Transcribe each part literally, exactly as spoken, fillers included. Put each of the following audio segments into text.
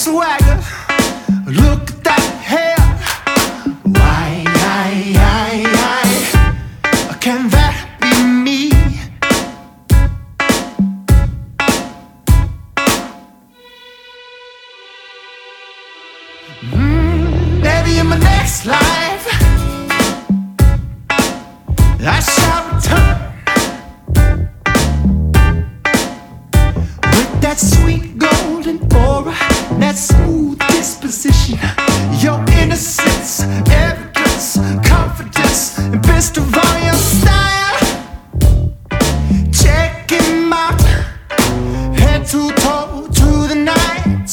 swagger. Look at that hair. Why, I, I, I, can that be me? Mm, maybe in my next life I shall return with that sweet golden aura, that smooth disposition, your innocence, arrogance, confidence, and best of all your style. Check him out, head to toe to the night.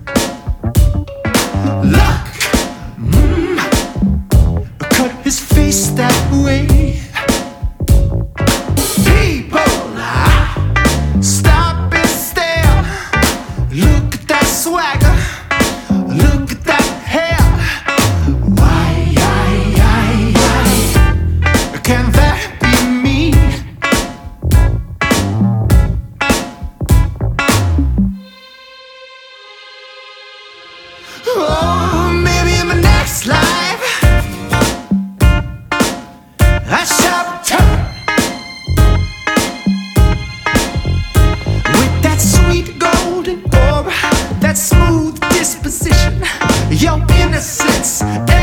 Look, mm, cut his face that way. People, ah, stop and stare. Look at that swagger. Look at that hair. Why, I, I, I, can that be me? Oh, maybe in my next life I shall return with that sweet golden aura, that smooth disposition, your innocence.